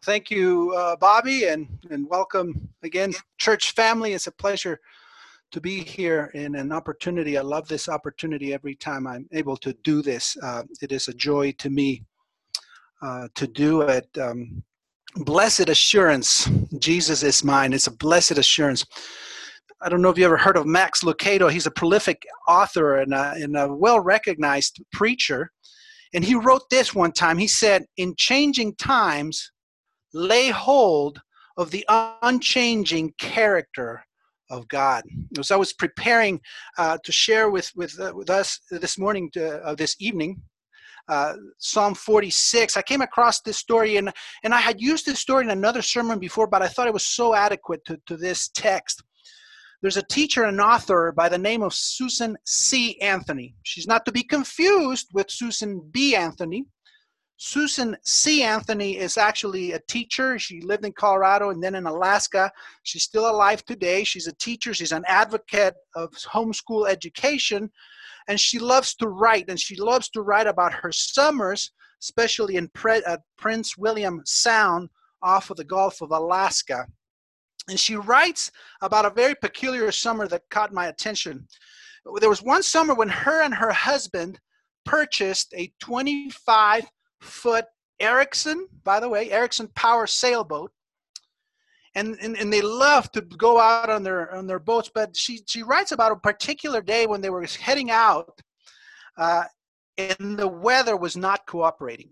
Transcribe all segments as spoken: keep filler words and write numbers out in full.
thank you, uh, Bobby, and, and welcome again, church family. It's a pleasure to be here in an opportunity. I love this opportunity every time I'm able to do this. Uh, it is a joy to me uh, to do it. Um, blessed assurance, Jesus is mine. It's a blessed assurance. I don't know if you ever heard of Max Lucado. He's a prolific author and a, and a well-recognized preacher. And he wrote this one time. He said, in changing times, lay hold of the unchanging character of God. As I was preparing uh, to share with with, uh, with us this morning, to, uh, this evening, uh, Psalm forty-six, I came across this story, and and I had used this story in another sermon before, but I thought it was so adequate to, to this text. There's a teacher and author by the name of Susan C. Anthony. She's not to be confused with Susan B. Anthony. Susan C. Anthony is actually a teacher. She lived in Colorado and then in Alaska. She's still alive today. She's a teacher. She's an advocate of homeschool education. And she loves to write. And she loves to write about her summers, especially in Pre- uh, Prince William Sound off of the Gulf of Alaska. And she writes about a very peculiar summer that caught my attention. There was one summer when her and her husband purchased a twenty-five foot Erickson, by the way, Erickson power sailboat. And, and, and they love to go out on their on their boats. But she, she writes about a particular day when they were heading out uh, and the weather was not cooperating.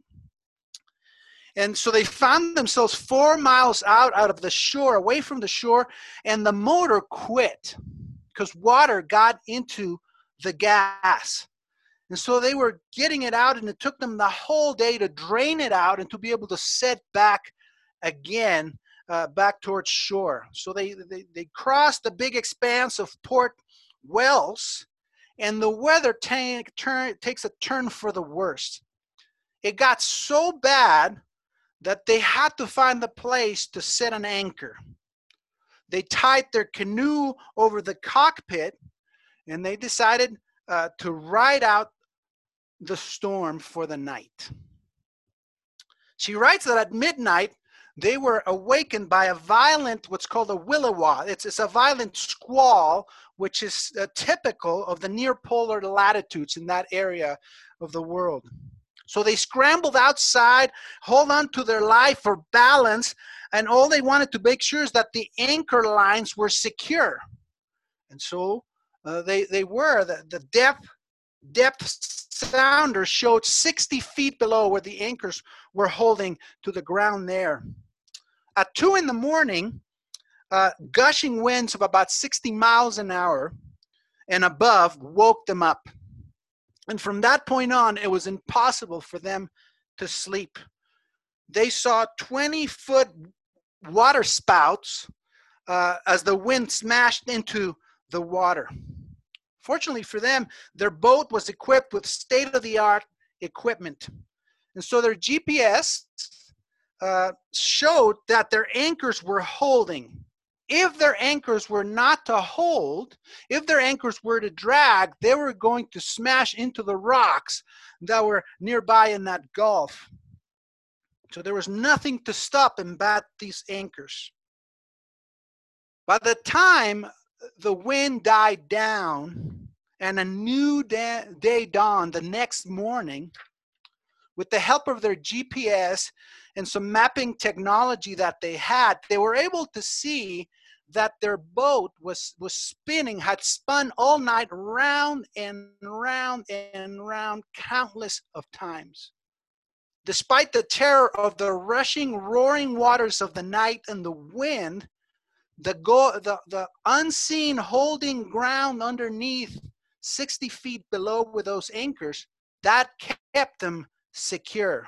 And so they found themselves four miles out, out of the shore, away from the shore, and the motor quit because water got into the gas. And so they were getting it out, and it took them the whole day to drain it out and to be able to set back again, uh, back towards shore. So they, they, they crossed the big expanse of Port Wells, and the weather t- turn, takes a turn for the worse. It got so bad that they had to find a place to set an anchor. They tied their canoe over the cockpit, and they decided uh, to ride out the storm for the night. She writes that at midnight, they were awakened by a violent, what's called a williwaw. It's, it's a violent squall, which is uh, typical of the near polar latitudes in that area of the world. So they scrambled outside, hold on to their life for balance, and all they wanted to make sure is that the anchor lines were secure. And so uh, they, they were. The, the depth, depth sounder showed sixty feet below where the anchors were holding to the ground there. At two in the morning, uh, gushing winds of about sixty miles an hour and above woke them up. And from that point on, it was impossible for them to sleep. They saw twenty-foot water spouts uh, as the wind smashed into the water. Fortunately for them, their boat was equipped with state-of-the-art equipment. And so their G P S uh, showed that their anchors were holding. If their anchors were not to hold, if their anchors were to drag, they were going to smash into the rocks that were nearby in that gulf. So there was nothing to stop and bat these anchors. By the time the wind died down and a new day, day dawned the next morning, with the help of their G P S and some mapping technology that they had, they were able to see that their boat was, was spinning, had spun all night round and round and round countless of times. Despite the terror of the rushing, roaring waters of the night and the wind, the, go, the, the unseen holding ground underneath sixty feet below with those anchors, that kept them secure.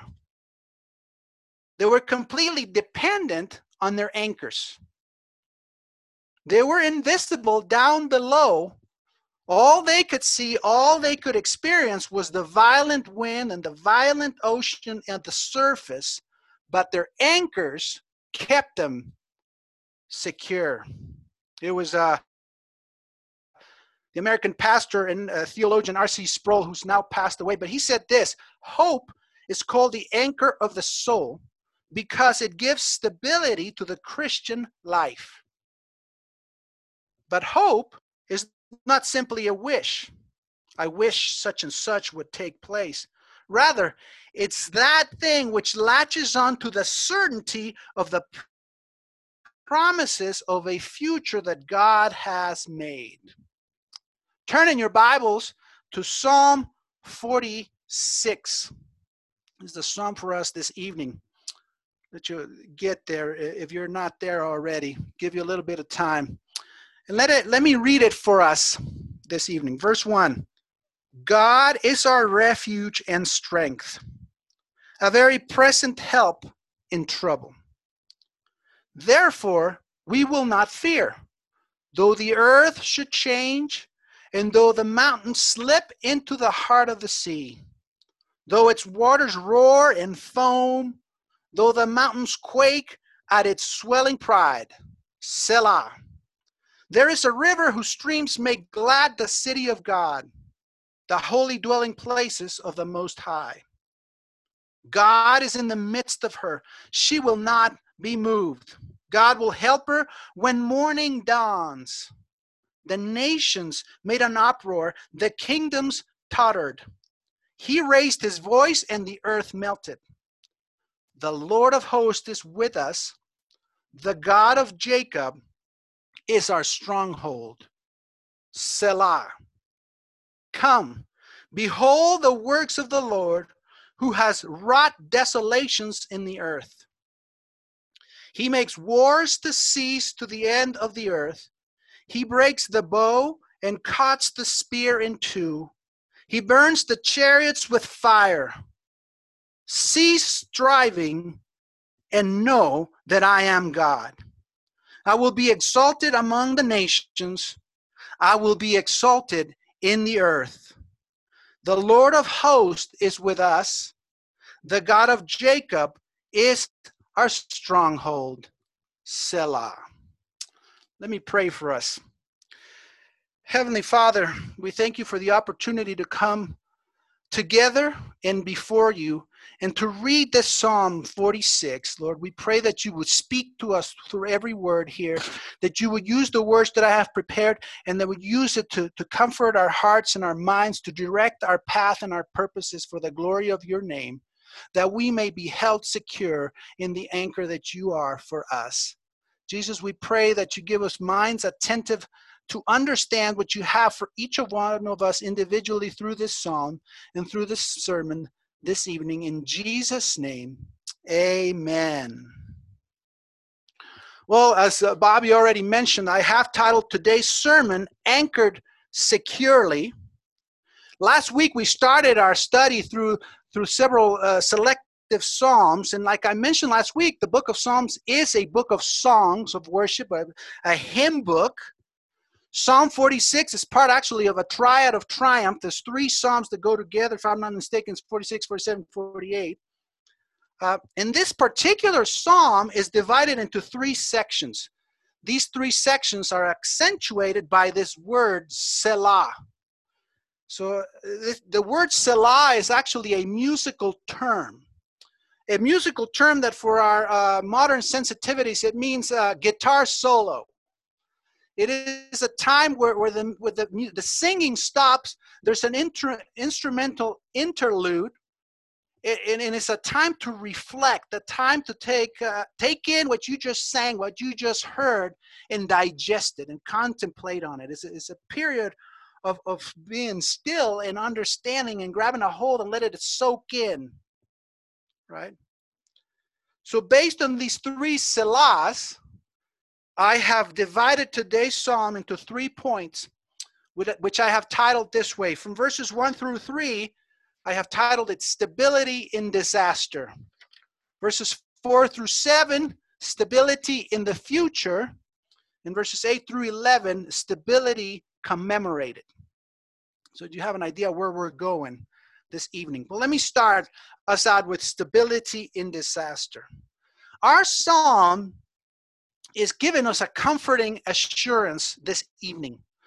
They were completely dependent on their anchors. They were invisible down below. All they could see, all they could experience was the violent wind and the violent ocean at the surface, but their anchors kept them secure. It was uh, the American pastor and uh, theologian R C Sproul, who's now passed away, but he said this: hope is called the anchor of the soul because it gives stability to the Christian life. But hope is not simply a wish. I wish such and such would take place. Rather, it's that thing which latches on to the certainty of the promises of a future that God has made. Turn in your Bibles to Psalm forty-six. This is the psalm for us this evening. That you get there. If you're not there already, give you a little bit of time. And let it let me read it for us this evening. Verse one. God is our refuge and strength, a very present help in trouble. Therefore, we will not fear, though the earth should change, and though the mountains slip into the heart of the sea, though its waters roar and foam, though the mountains quake at its swelling pride. Selah. There is a river whose streams make glad the city of God, the holy dwelling places of the Most High. God is in the midst of her. She will not be moved. God will help her when morning dawns. The nations made an uproar. The kingdoms tottered. He raised his voice and the earth melted. The Lord of hosts is with us. The God of Jacob is our stronghold. Selah. Come, behold the works of the Lord, who has wrought desolations in the earth. He makes wars to cease to the end of the earth. He breaks the bow and cuts the spear in two. He burns the chariots with fire. Cease striving and know that I am God. I will be exalted among the nations. I will be exalted in the earth. The Lord of hosts is with us. The God of Jacob is our stronghold. Selah. Let me pray for us. Heavenly Father, we thank you for the opportunity to come together and before you and to read this Psalm forty-six. Lord, we pray that you would speak to us through every word here, that you would use the words that I have prepared and that would use it to, to comfort our hearts and our minds, to direct our path and our purposes for the glory of your name, that we may be held secure in the anchor that you are for us. Jesus, we pray that you give us minds attentive to understand what you have for each of one of us individually through this psalm and through this sermon this evening. In Jesus' name, amen. Well, as uh, Bobby already mentioned, I have titled today's sermon, Anchored Securely. Last week, we started our study through, through several uh, selective psalms. And like I mentioned last week, the book of Psalms is a book of songs of worship, a, a hymn book. Psalm forty-six is part actually of a triad of triumph. There's three psalms that go together, if I'm not mistaken, it's forty-six, forty-seven, forty-eight. Uh, and this particular psalm is divided into three sections. These three sections are accentuated by this word, Selah. So this, the word Selah is actually a musical term. A musical term that for our uh, modern sensitivities, it means uh, guitar solo. It is a time where, where, the, where the, the singing stops. There's an inter, instrumental interlude, and, and it's a time to reflect, a time to take, uh, take in what you just sang, what you just heard, and digest it and contemplate on it. It's a, it's a period of, of being still and understanding and grabbing a hold and let it soak in, right? So based on these three selahs, I have divided today's psalm into three points, which I have titled this way. From verses one through three, I have titled it Stability in Disaster. Verses four through seven, Stability in the Future. And verses eight through eleven, Stability Commemorated. So do you have an idea where we're going this evening? Well, let me start us out with Stability in Disaster. Our psalm is giving us a comforting assurance this evening.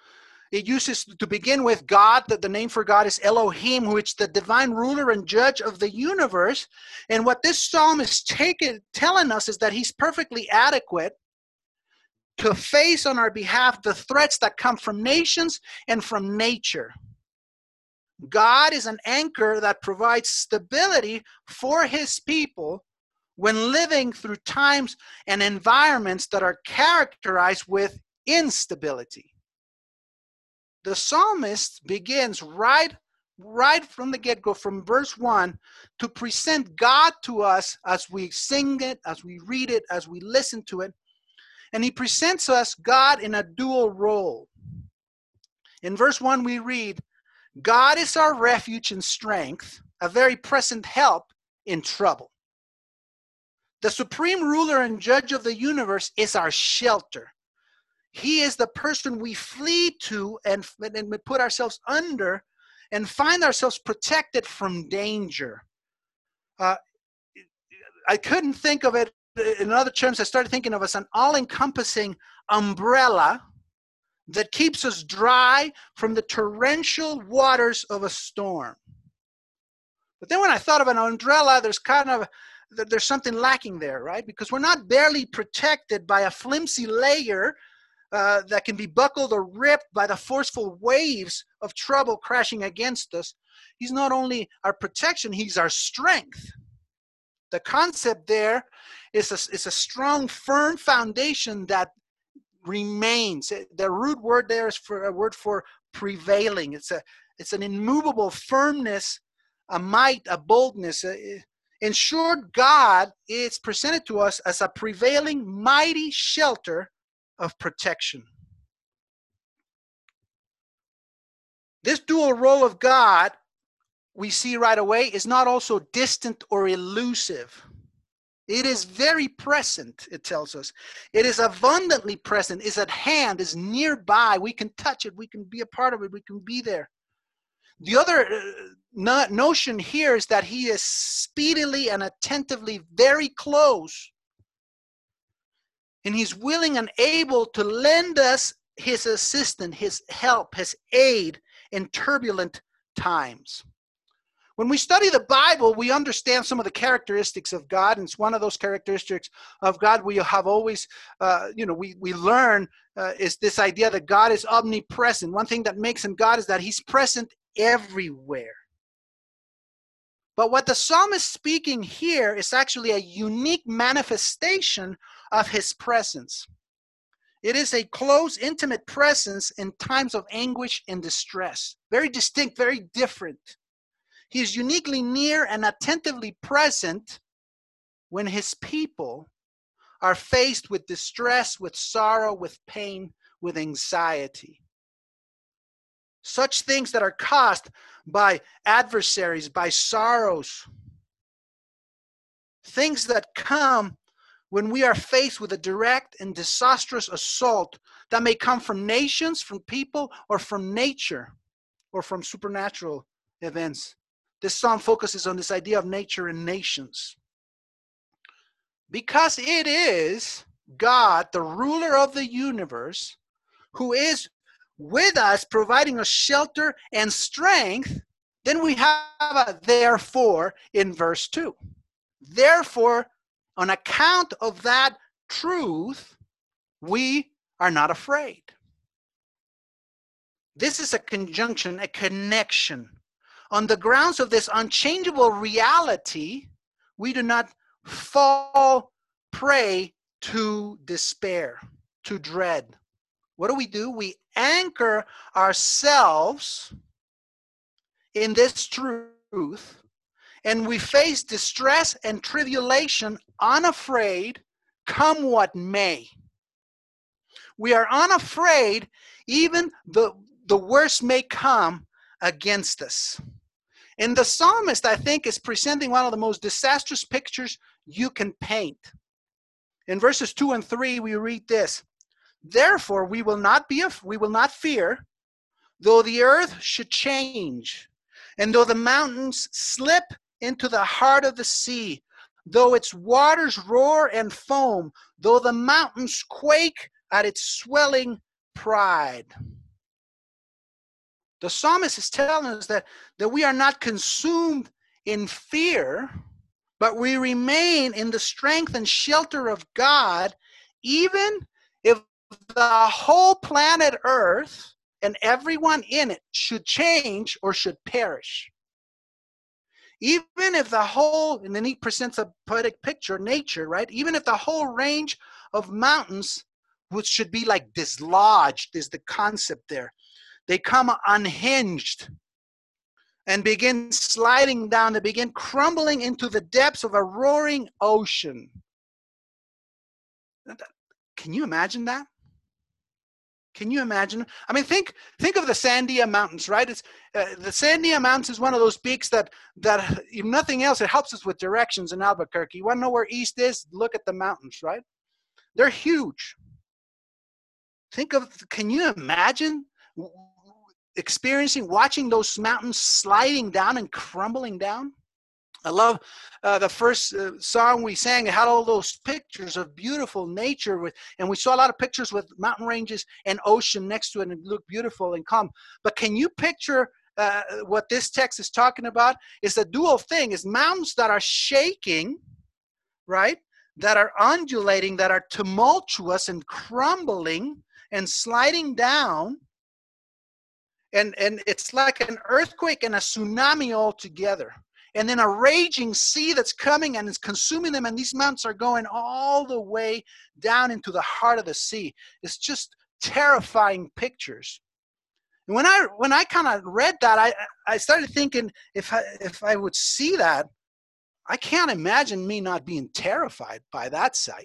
It uses to begin with God, that the name for God is Elohim, who is the divine ruler and judge of the universe. And what this psalm is taking, telling us is that he's perfectly adequate to face on our behalf the threats that come from nations and from nature. God is an anchor that provides stability for his people when living through times and environments that are characterized with instability. The psalmist begins right, right from the get-go, from verse one, to present God to us as we sing it, as we read it, as we listen to it. And he presents us God in a dual role. In verse one we read, God is our refuge and strength, a very present help in trouble. The supreme ruler and judge of the universe is our shelter. He is the person we flee to and, and we put ourselves under and find ourselves protected from danger. Uh, I couldn't think of it in other terms. I started thinking of it as an all-encompassing umbrella that keeps us dry from the torrential waters of a storm. But then when I thought of an umbrella, there's kind of there's something lacking there, right? Because we're not barely protected by a flimsy layer Uh, that can be buckled or ripped by the forceful waves of trouble crashing against us. He's not only our protection, he's our strength. The concept there is a, is a strong, firm foundation that remains. The root word there is for a word for prevailing. It's a it's an immovable firmness, a might, a boldness. In short, God is presented to us as a prevailing, mighty shelter of protection. This dual role of God, we see right away, is not also distant or elusive. It is very present, it tells us. It is abundantly present, is at hand, is nearby. We can touch it, we can be a part of it, we can be there. The other uh, notion here is that he is speedily and attentively very close. And he's willing and able to lend us his assistance, his help, his aid in turbulent times. When we study the Bible, we understand some of the characteristics of God, and it's one of those characteristics of God we have always, uh, you know, we, we learn uh, is this idea that God is omnipresent. One thing that makes him God is that he's present everywhere. But what the psalmist is speaking here is actually a unique manifestation of his presence. It is a close, intimate presence in times of anguish and distress. Very distinct, very different. He is uniquely near and attentively present when his people are faced with distress, with sorrow, with pain, with anxiety. Such things that are caused by adversaries, by sorrows. Things that come when we are faced with a direct and disastrous assault that may come from nations, from people, or from nature, or from supernatural events. This psalm focuses on this idea of nature and nations. Because it is God, the ruler of the universe, who is with us, providing us shelter and strength, then we have a therefore in verse two. Therefore, on account of that truth, we are not afraid. This is a conjunction, a connection. On the grounds of this unchangeable reality, we do not fall prey to despair, to dread. What do we do? We anchor ourselves in this truth, and we face distress and tribulation unafraid, come what may. We are unafraid, even the, the worst may come against us. And the psalmist, I think, is presenting one of the most disastrous pictures you can paint. In verses two and three, we read this: Therefore, we will not be, we will not fear, though the earth should change, and though the mountains slip into the heart of the sea, though its waters roar and foam, though the mountains quake at its swelling pride. The psalmist is telling us that, that we are not consumed in fear, but we remain in the strength and shelter of God, even if the whole planet Earth and everyone in it should change or should perish. Even if the whole, and then he presents a poetic picture, nature, right? Even if the whole range of mountains, which should be like dislodged, is the concept there. They come unhinged and begin sliding down. They begin crumbling into the depths of a roaring ocean. Can you imagine that? Can you imagine? I mean, think think of the Sandia Mountains, right? It's uh, the Sandia Mountains is one of those peaks that that if nothing else, it helps us with directions in Albuquerque. You want to know where east is? Look at the mountains, right? They're huge. Think of, can you imagine experiencing, watching those mountains sliding down and crumbling down? I love uh, the first uh, song we sang. It had all those pictures of beautiful nature, with, and we saw a lot of pictures with mountain ranges and ocean next to it, and it looked beautiful and calm. But can you picture uh, what this text is talking about? Is a dual thing: is mountains that are shaking, right? That are undulating, that are tumultuous and crumbling and sliding down. And, and it's like an earthquake and a tsunami all together. And then a raging sea that's coming and is consuming them. And these mountains are going all the way down into the heart of the sea. It's just terrifying pictures. And when I when I kind of read that, I I started thinking, if I, if I would see that, I can't imagine me not being terrified by that sight.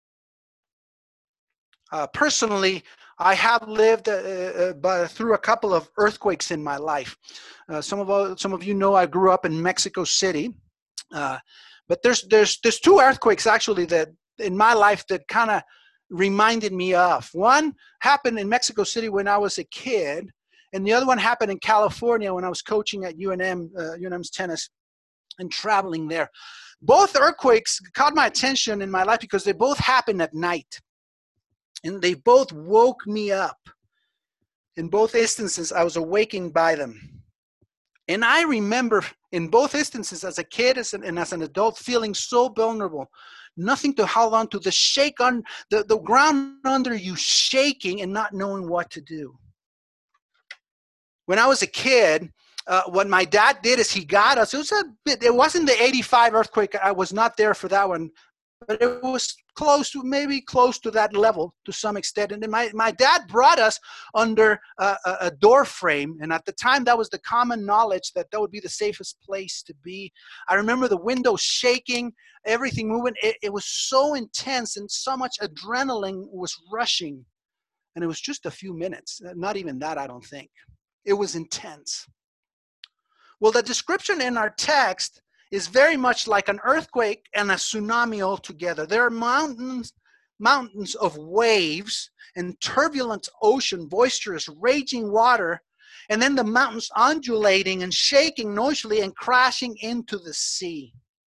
Uh, personally, I have lived uh, uh, by, through a couple of earthquakes in my life. Uh, some of some of you know I grew up in Mexico City, uh, but there's there's there's two earthquakes actually that in my life that kind of reminded me of. One happened in Mexico City when I was a kid, and the other one happened in California when I was coaching at U N M, uh, U N M's tennis, and traveling there. Both earthquakes caught my attention in my life because they both happened at night. And they both woke me up. In both instances, I was awakened by them. And I remember in both instances, as a kid and as an adult, feeling so vulnerable. Nothing to hold on to, the shake on the, the ground under you shaking and not knowing what to do. When I was a kid, uh, what my dad did is he got us. It was a bit, it wasn't the eighty-five earthquake. I was not there for that one. But it was close to, maybe close to that level to some extent. And then my, my dad brought us under a, a door frame. And at the time, that was the common knowledge that that would be the safest place to be. I remember the windows shaking, everything moving. It, it was so intense and so much adrenaline was rushing. And it was just a few minutes. Not even that, I don't think. It was intense. Well, the description in our text is very much like an earthquake and a tsunami altogether. There are mountains, mountains of waves and turbulent ocean, boisterous, raging water, and then the mountains undulating and shaking noisily and crashing into the sea.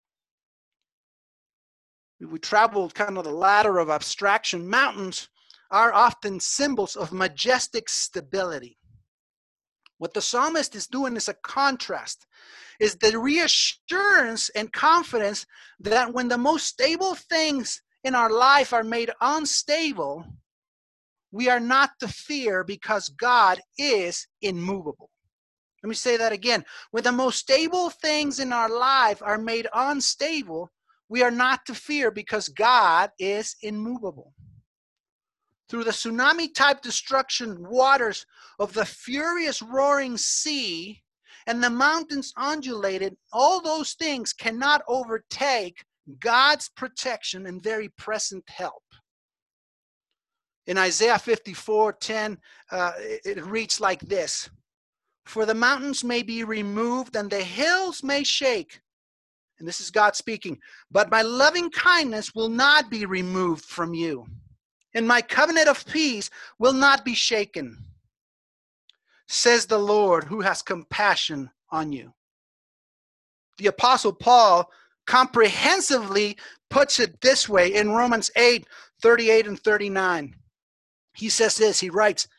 We traveled kind of the ladder of abstraction. Mountains are often symbols of majestic stability. What the psalmist is doing is a contrast, is the reassurance and confidence that when the most stable things in our life are made unstable, we are not to fear because God is immovable. Let me say that again. When the most stable things in our life are made unstable, we are not to fear because God is immovable. Through the tsunami-type destruction waters of the furious roaring sea and the mountains undulated, all those things cannot overtake God's protection and very present help. In Isaiah fifty-four ten, uh, it, it reads like this: "For the mountains may be removed and the hills may shake," and this is God speaking, "but my loving kindness will not be removed from you, and my covenant of peace will not be shaken, says the Lord who has compassion on you." The Apostle Paul comprehensively puts it this way in Romans eight thirty-eight and thirty-nine. He says this, he writes,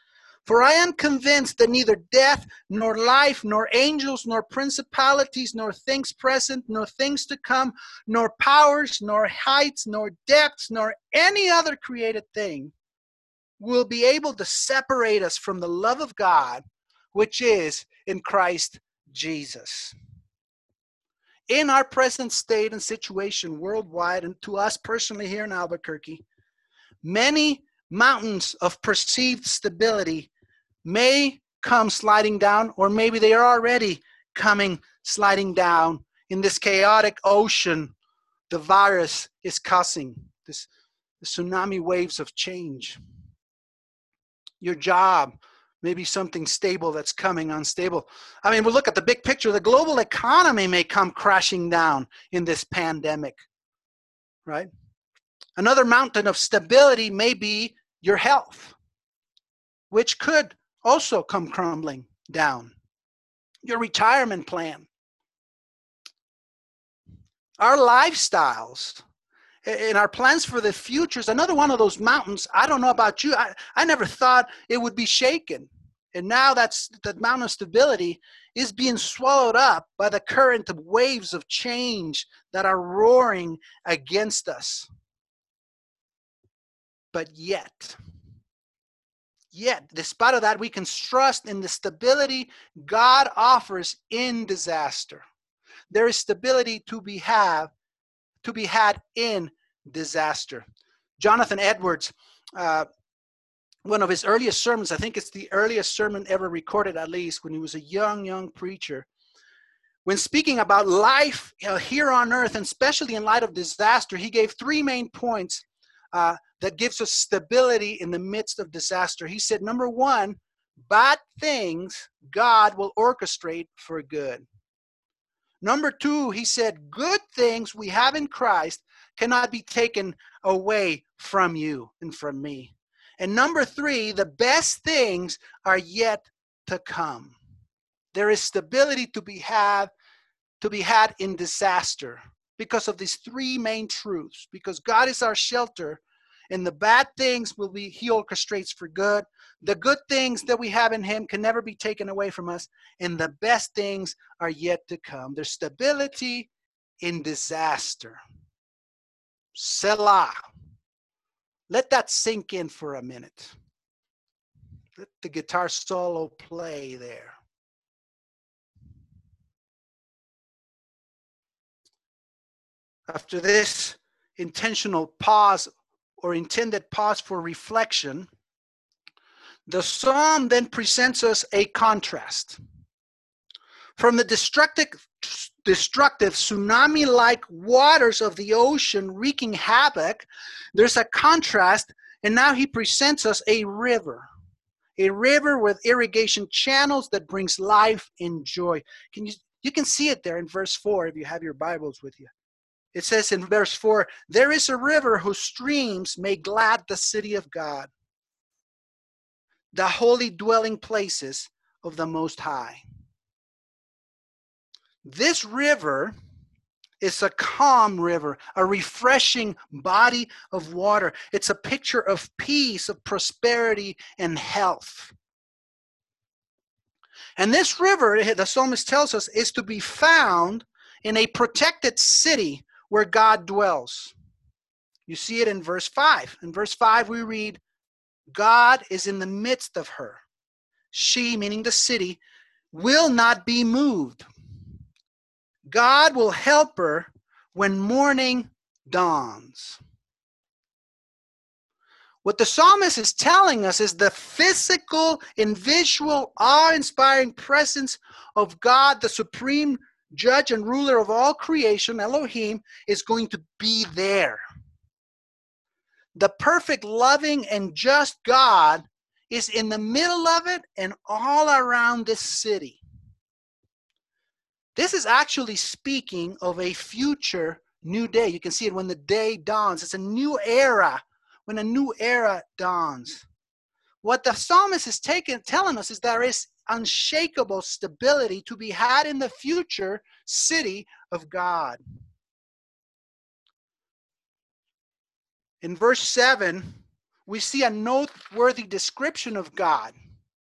For I am convinced that neither death, nor life, nor angels, nor principalities, nor things present, nor things to come, nor powers, nor heights, nor depths, nor any other created thing will be able to separate us from the love of God, which is in Christ Jesus. In our present state and situation worldwide, and to us personally here in Albuquerque, many mountains of perceived stability may come sliding down, or maybe they are already coming sliding down in this chaotic ocean the virus is causing, this the tsunami waves of change. Your job may be something stable that's coming unstable. I mean, we'll look at the big picture. The global economy may come crashing down in this pandemic, right? Another mountain of stability may be your health, which could also come crumbling down. Your retirement plan. Our lifestyles and our plans for the future is another one of those mountains. I don't know about you. I, I never thought it would be shaken. And now that's that mountain of stability is being swallowed up by the current of waves of change that are roaring against us. But yet, Yet, despite of that, we can trust in the stability God offers in disaster. There is stability to be have, to be had in disaster. Jonathan Edwards, uh, one of his earliest sermons, I think it's the earliest sermon ever recorded, at least when he was a young, young preacher. When speaking about life uh, here on earth, and especially in light of disaster, he gave three main points Uh, that gives us stability in the midst of disaster. He said, number one, bad things God will orchestrate for good. Number two, he said, good things we have in Christ cannot be taken away from you and from me. And number three, the best things are yet to come. There is stability to be had, to be had in disaster because of these three main truths. Because God is our shelter, and the bad things will be, he orchestrates for good. The good things that we have in him can never be taken away from us. And the best things are yet to come. There's stability in disaster. Selah. Let that sink in for a minute. Let the guitar solo play there. After this intentional pause or intended pause for reflection, the psalm then presents us a contrast. From the destructive, destructive tsunami-like waters of the ocean wreaking havoc, there's a contrast, and now he presents us a river. A river with irrigation channels that brings life and joy. Can you, you can see it there in verse four if you have your Bibles with you. It says in verse four, there is a river whose streams make glad the city of God, the holy dwelling places of the Most High. This river is a calm river, a refreshing body of water. It's a picture of peace, of prosperity, and health. And this river, the psalmist tells us, is to be found in a protected city where God dwells. You see it in verse five. In verse five we read, God is in the midst of her. She, meaning the city, will not be moved. God will help her when morning dawns. What the psalmist is telling us is the physical and visual, awe-inspiring presence of God, the supreme judge and ruler of all creation, Elohim, is going to be there. The perfect, loving, and just God is in the middle of it and all around this city. This is actually speaking of a future new day. You can see it when the day dawns. It's a new era, when a new era dawns. What the psalmist is taking, telling us is there is unshakable stability to be had in the future city of God. In verse seven, we see a noteworthy description of God.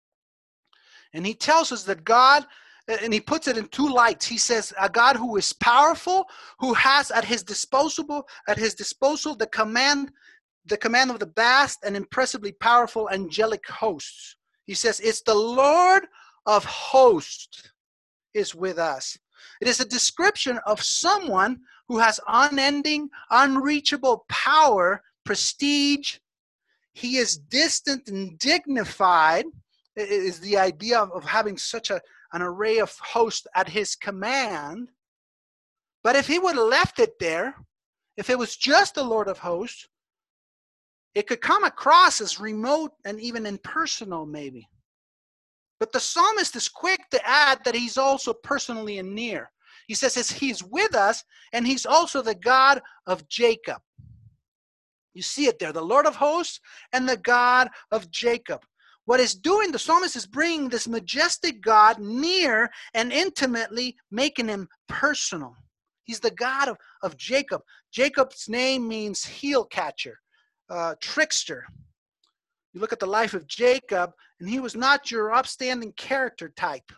And he tells us that God, and he puts it in two lights. He says a God who is powerful, who has at his disposal, at his disposal the command, the command of the vast and impressively powerful angelic hosts. He says it's the Lord of hosts is with us. It is a description of someone who has unending, unreachable power, prestige. He is distant and dignified. It is the idea of, of having such a, an array of hosts at his command. But if he would have left it there, if it was just the Lord of hosts, it could come across as remote and even impersonal maybe. But the psalmist is quick to add that he's also personally and near. He says he's with us, and he's also the God of Jacob. You see it there, the Lord of hosts and the God of Jacob. What is doing, the psalmist is bringing this majestic God near and intimately making him personal. He's the God of, of Jacob. Jacob's name means heel catcher, uh, trickster. You look at the life of Jacob, and he was not your upstanding character type.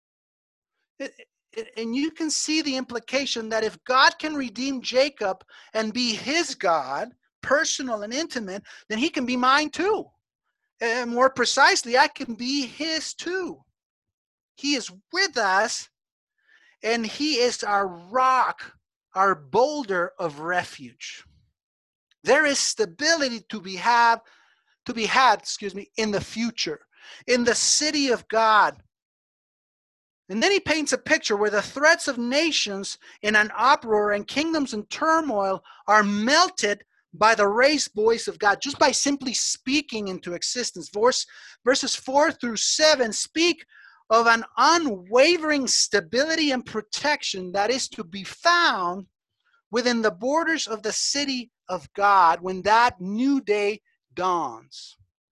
It, it, and you can see the implication that if God can redeem Jacob and be his God, personal and intimate, then he can be mine too. And more precisely, I can be his too. He is with us, and he is our rock, our boulder of refuge. There is stability to be had, to be had, excuse me, in the future, in the city of God. And then he paints a picture where the threats of nations in an uproar and kingdoms in turmoil are melted by the raised voice of God, just by simply speaking into existence. Verse, verses four through seven speak of an unwavering stability and protection that is to be found within the borders of the city of God when that new day dawns.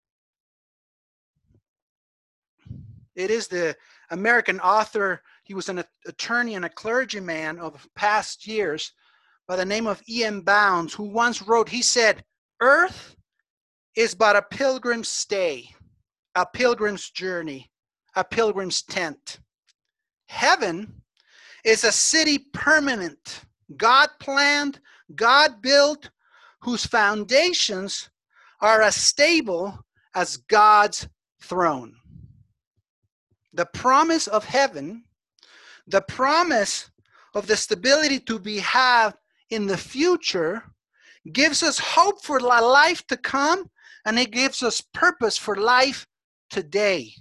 It is the American author, he was an attorney and a clergyman of past years, by the name of E M Bounds, who once wrote, he said, "Earth is but a pilgrim's stay, a pilgrim's journey, a pilgrim's tent. Heaven is a city permanent, God planned, God built, whose foundations are as stable as God's throne." The promise of heaven, the promise of the stability to be had in the future, gives us hope for life to come, and it gives us purpose for life today.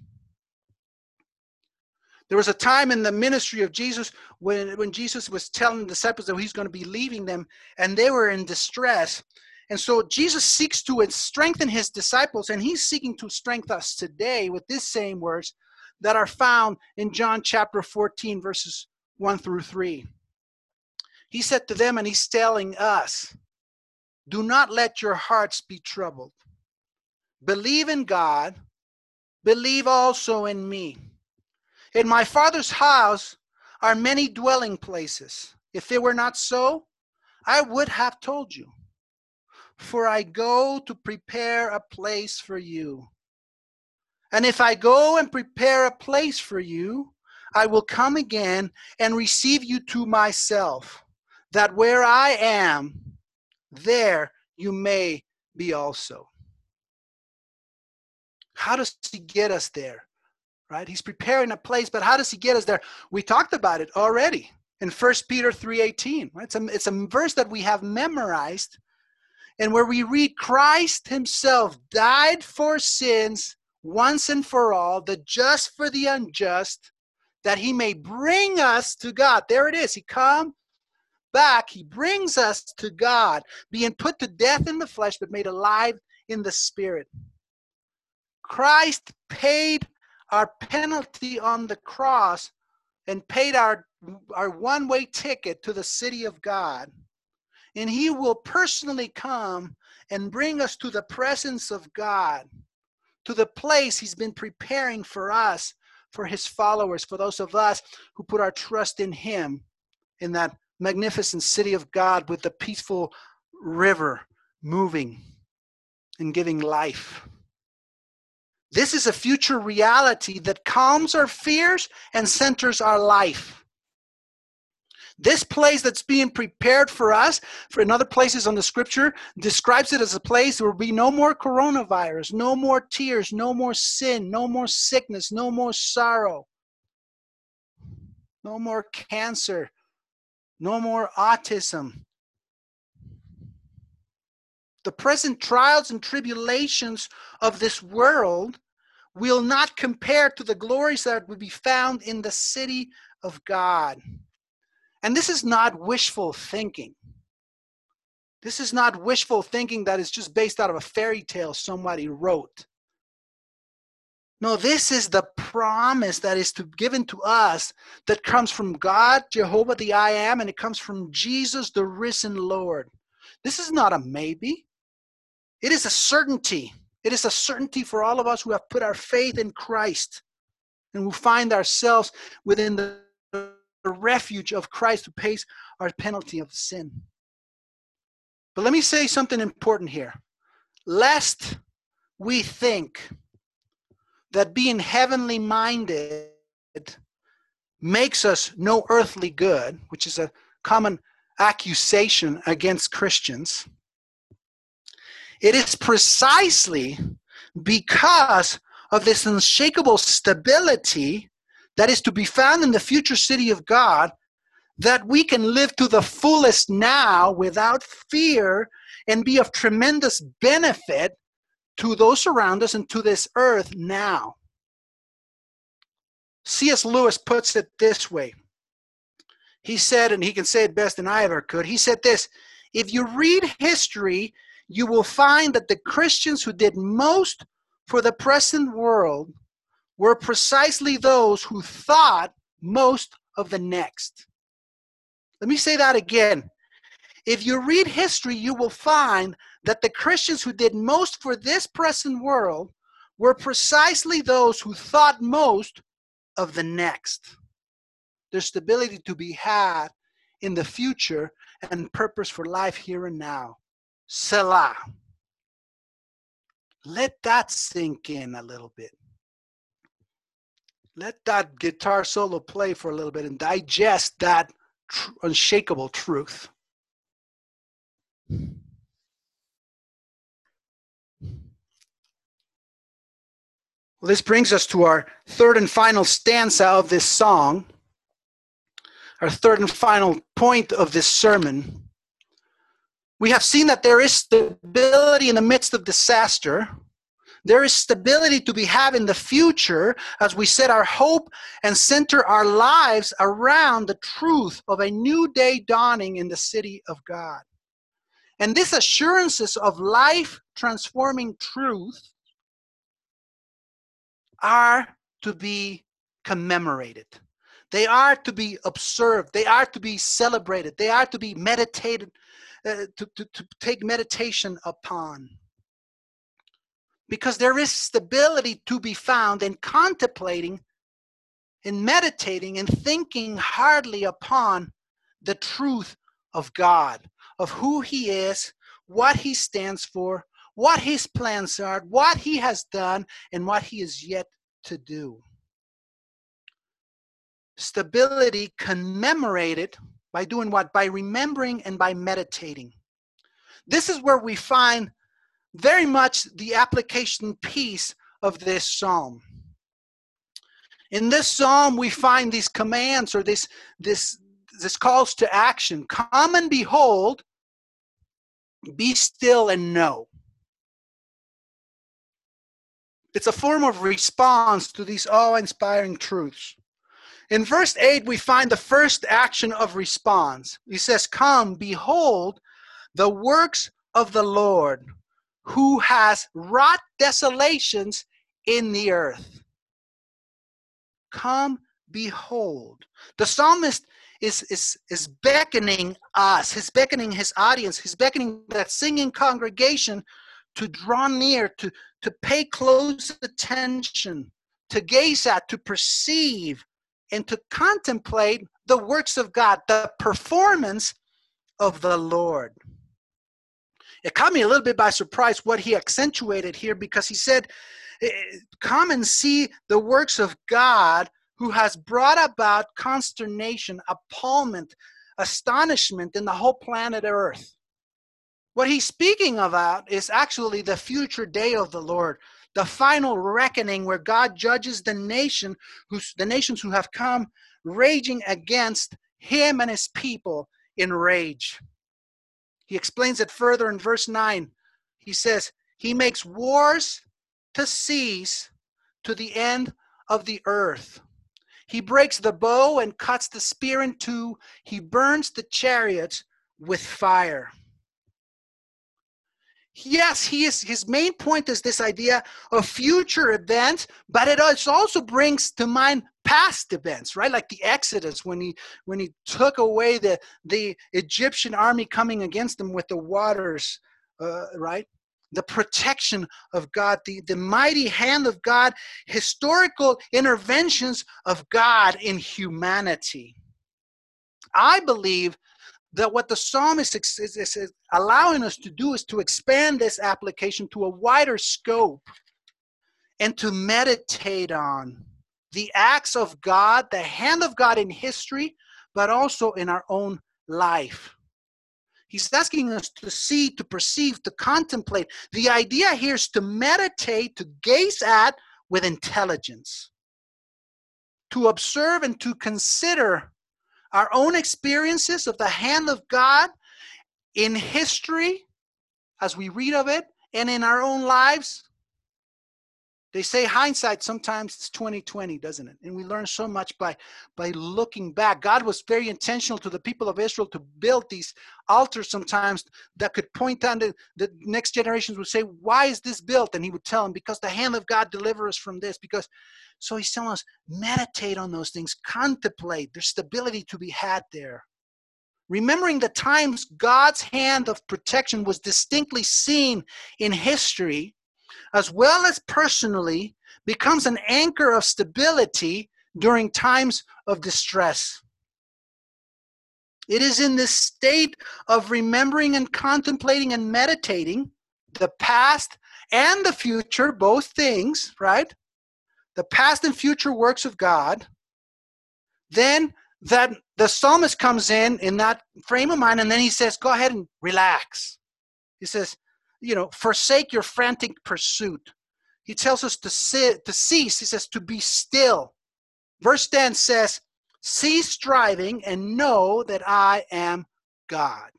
There was a time in the ministry of Jesus when, when Jesus was telling the disciples that he's going to be leaving them, and they were in distress. And so Jesus seeks to strengthen his disciples, and he's seeking to strengthen us today with these same words that are found in John chapter fourteen, verses one through three. He said to them, and he's telling us, "Do not let your hearts be troubled. Believe in God, believe also in me. In my Father's house are many dwelling places. If it were not so, I would have told you. For I go to prepare a place for you. And if I go and prepare a place for you, I will come again and receive you to myself, that where I am, there you may be also." How does he get us there? Right? He's preparing a place, but how does he get us there? We talked about it already in First Peter three eighteen. Right? It's a, it's a verse that we have memorized, and where we read, "Christ himself died for sins once and for all, the just for the unjust, that he may bring us to God." There it is. He comes back. He brings us to God, being put to death in the flesh, but made alive in the spirit. Christ paid our penalty on the cross and paid our, our one-way ticket to the city of God. And he will personally come and bring us to the presence of God, to the place he's been preparing for us, for his followers, for those of us who put our trust in him, in that magnificent city of God with the peaceful river moving and giving life. This is a future reality that calms our fears and centers our life. This place that's being prepared for us, for in other places on the scripture, describes it as a place where there will be no more coronavirus, no more tears, no more sin, no more sickness, no more sorrow, no more cancer, no more autism. The present trials and tribulations of this world will not compare to the glories that will be found in the city of God. And this is not wishful thinking. This is not wishful thinking that is just based out of a fairy tale somebody wrote. No, this is the promise that is to, given to us that comes from God, Jehovah the I Am, and it comes from Jesus, the risen Lord. This is not a maybe. It is a certainty. It is a certainty for all of us who have put our faith in Christ and who find ourselves within the the refuge of Christ who pays our penalty of sin. But let me say something important here. Lest we think that being heavenly minded makes us no earthly good, which is a common accusation against Christians. It is precisely because of this unshakable stability that is to be found in the future city of God, that we can live to the fullest now without fear and be of tremendous benefit to those around us and to this earth now. C S Lewis puts it this way. He said, and he can say it best than I ever could, he said this: if you read history, you will find that the Christians who did most for the present world were precisely those who thought most of the next. Let me say that again. If you read history, you will find that the Christians who did most for this present world were precisely those who thought most of the next. There's stability to be had in the future and purpose for life here and now. Selah. Let that sink in a little bit. Let that guitar solo play for a little bit and digest that tr- unshakable truth. Well, this brings us to our third and final stanza of this song, our third and final point of this sermon. We have seen that there is stability in the midst of disaster. There is stability to be had in the future as we set our hope and center our lives around the truth of a new day dawning in the city of God. And these assurances of life-transforming truth are to be commemorated. They are to be observed. They are to be celebrated. They are to be meditated, uh, to, to, to take meditation upon. Because there is stability to be found in contemplating, in meditating, and thinking hardly upon the truth of God, of who He is, what He stands for, what His plans are, what He has done, and what He is yet to do. Stability commemorated by doing what? By remembering and by meditating. This is where we find very much the application piece of this psalm. In this psalm, we find these commands or this, this, this calls to action. Come and behold, be still and know. It's a form of response to these awe-inspiring truths. In verse eight, we find the first action of response. He says, come, behold the works of the Lord, who has wrought desolations in the earth. Come, behold. The psalmist is, is, is beckoning us, he's beckoning his audience, he's beckoning that singing congregation to draw near, to, to pay close attention, to gaze at, to perceive, and to contemplate the works of God, the performance of the Lord. It caught me a little bit by surprise what he accentuated here, because he said, Come and see the works of God who has brought about consternation, appallment, astonishment in the whole planet Earth. What he's speaking about is actually the future day of the Lord, the final reckoning where God judges the nation, who's, the nations who have come raging against him and his people in rage. He explains it further in verse nine. He says, he makes wars to cease to the end of the earth. He breaks the bow and cuts the spear in two. He burns the chariots with fire. Yes, he is, his main point is this idea of future events, but it also brings to mind past events, right? Like the Exodus, when he when he took away the, the Egyptian army coming against them with the waters, uh, right? The protection of God, the, the mighty hand of God, historical interventions of God in humanity. I believe that what the psalmist is, is, is allowing us to do is to expand this application to a wider scope and to meditate on the acts of God, the hand of God in history, but also in our own life. He's asking us to see, to perceive, to contemplate. The idea here is to meditate, to gaze at with intelligence, to observe and to consider our own experiences of the hand of God in history as we read of it and in our own lives. They say hindsight sometimes it's twenty twenty, doesn't it? And we learn so much by, by looking back. God was very intentional to the people of Israel to build these altars sometimes that could point on to the next generations would say, why is this built? And he would tell them, because the hand of God delivers us from this. Because so he's telling us, meditate on those things, contemplate. There's stability to be had there. Remembering the times God's hand of protection was distinctly seen in history, as well as personally, becomes an anchor of stability during times of distress. It is in this state of remembering and contemplating and meditating the past and the future, both things, right? The past and future works of God, then that the psalmist comes in in that frame of mind, and then he says, go ahead and relax. He says, you know, forsake your frantic pursuit. He tells us to sit, to cease. He says to be still. Verse ten says, cease striving and know that I am God.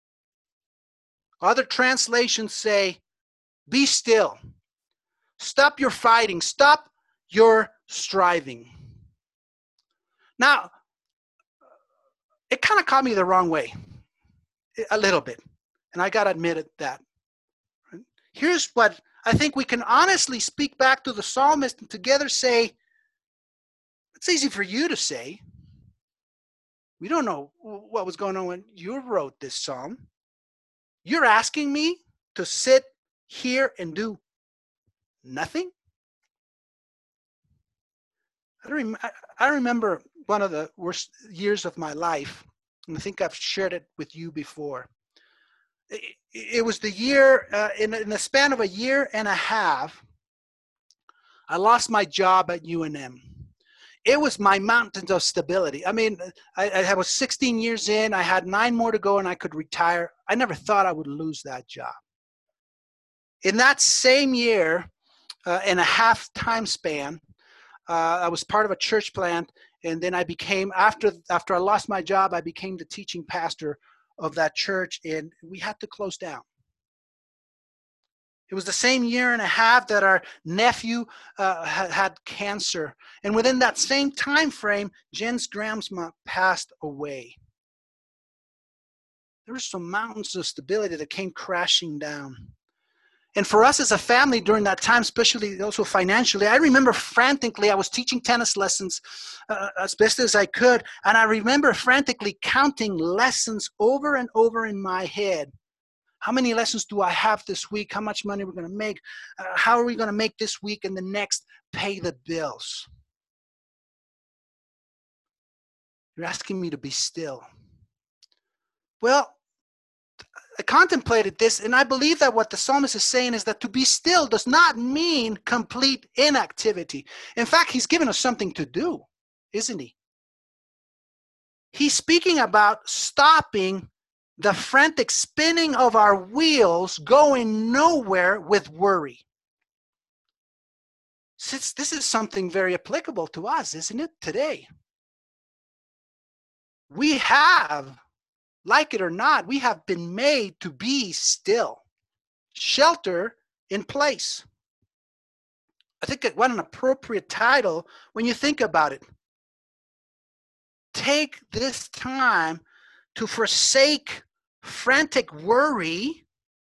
Other translations say, be still. Stop your fighting. Stop your striving. Now, it kind of caught me the wrong way, a little bit. And I got to admit it that. Here's what I think we can honestly speak back to the psalmist and together say, it's easy for you to say. We don't know what was going on when you wrote this psalm. You're asking me to sit here and do nothing? I, rem- I remember one of the worst years of my life, and I think I've shared it with you before. It, it was the year, uh, in, in the span of a year and a half, I lost my job at U N M. It was my mountains of stability. I mean, I, I was sixteen years in, I had nine more to go and I could retire. I never thought I would lose that job. In that same year, uh, in a half time span, uh, I was part of a church plant, and then I became, after, after I lost my job, I became the teaching pastor of that church, and we had to close down. It was the same year and a half that our nephew uh, had, had cancer. And within that same time frame, Jen's grandma passed away. There were some mountains of stability that came crashing down. And for us as a family during that time, especially also financially, I remember frantically, I was teaching tennis lessons uh, as best as I could. And I remember frantically counting lessons over and over in my head. How many lessons do I have this week? How much money we're going to make? Uh, how are we going to make this week and the next pay the bills? You're asking me to be still. Well, contemplated this, and I believe that what the psalmist is saying is that to be still does not mean complete inactivity. In fact, he's given us something to do, isn't he? He's speaking about stopping the frantic spinning of our wheels, going nowhere with worry. Since this is something very applicable to us, isn't it, today? We have, like it or not, we have been made to be still. Shelter in place. I think what an appropriate title when you think about it. Take this time to forsake frantic worry,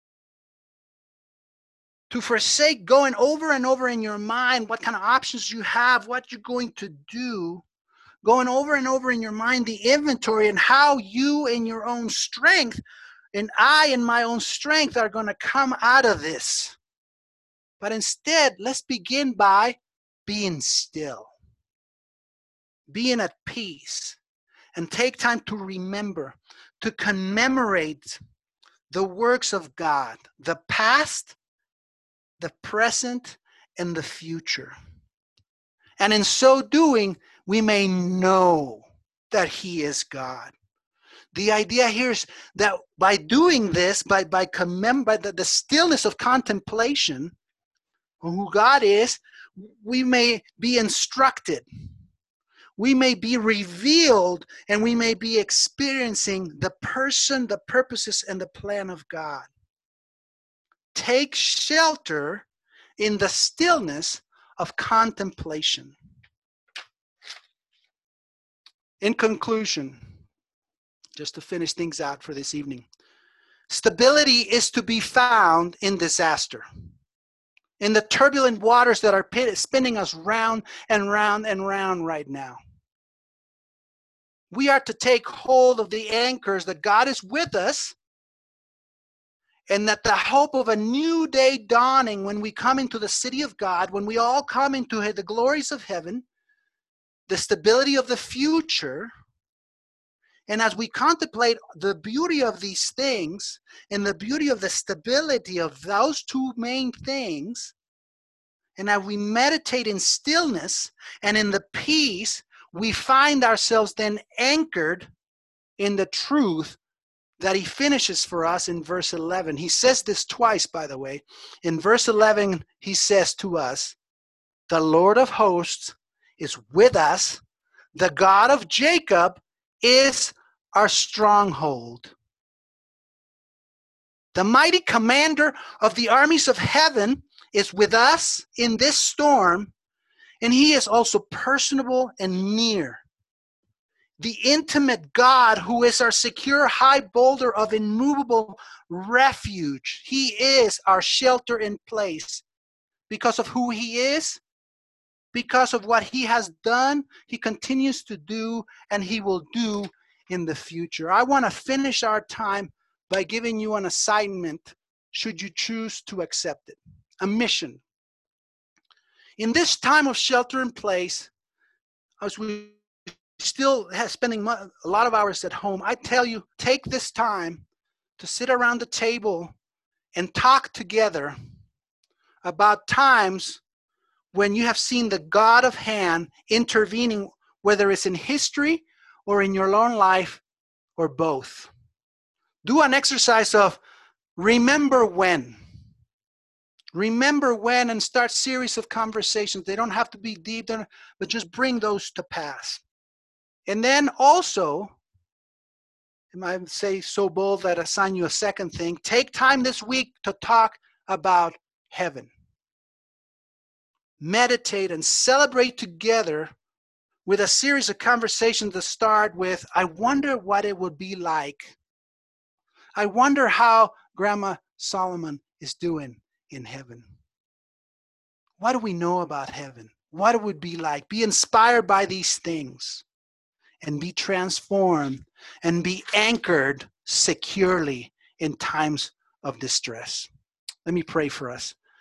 to forsake going over and over in your mind what kind of options you have, what you're going to do, going over and over in your mind the inventory and how you in your own strength and I in my own strength are going to come out of this. But instead, let's begin by being still, being at peace, and take time to remember, to commemorate the works of God, the past, the present, and the future. And in so doing, we may know that He is God. The idea here is that by doing this, by, by, commem- by the, the stillness of contemplation on who God is, we may be instructed. We may be revealed, and we may be experiencing the person, the purposes, and the plan of God. Take shelter in the stillness of contemplation. In conclusion, just to finish things out for this evening, stability is to be found in disaster, in the turbulent waters that are spinning us round and round and round right now. We are to take hold of the anchors that God is with us, and that the hope of a new day dawning when we come into the city of God, when we all come into the glories of heaven, the stability of the future, and as we contemplate the beauty of these things and the beauty of the stability of those two main things, and as we meditate in stillness and in the peace, we find ourselves then anchored in the truth that He finishes for us in verse eleven. He says this twice, by the way. In verse eleven, He says to us, "The Lord of hosts is with us. The God of Jacob is our stronghold." The mighty commander of the armies of heaven is with us in this storm, and He is also personable and near. The intimate God who is our secure high boulder of immovable refuge. He is our shelter in place. Because of who He is, because of what He has done, He continues to do, and He will do in the future. I want to finish our time by giving you an assignment, should you choose to accept it. A mission. In this time of shelter in place, as we still have spending a lot of hours at home, I tell you, take this time to sit around the table and talk together about times when you have seen the God of hand intervening, whether it's in history or in your own life or both. Do an exercise of remember when. Remember when, and start series of conversations. They don't have to be deep, but just bring those to pass. And then also, I might say so bold that I assign you a second thing, take time this week to talk about heaven. Meditate and celebrate together with a series of conversations that start with, I wonder what it would be like. I wonder how Grandma Solomon is doing in heaven. What do we know about heaven? What it would be like? Be inspired by these things and be transformed and be anchored securely in times of distress. Let me pray for us.